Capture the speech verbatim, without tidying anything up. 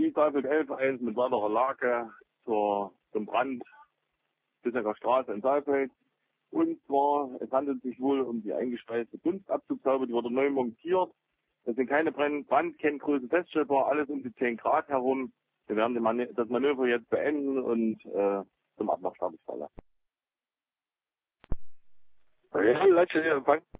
I Saalfeld elf eins mit weiterer Lage zur, zum Brand Bissecker Straße in Saalfeld. Und zwar, es handelt sich wohl um die eingespeiste Dunstabzugshaube, die wurde neu montiert. Das sind keine Brandkenngröße feststellbar, alles um die zehn Grad herum. Wir werden die Man das Manöver jetzt beenden und äh, zum Abmachstab fahren. Ja, Leute,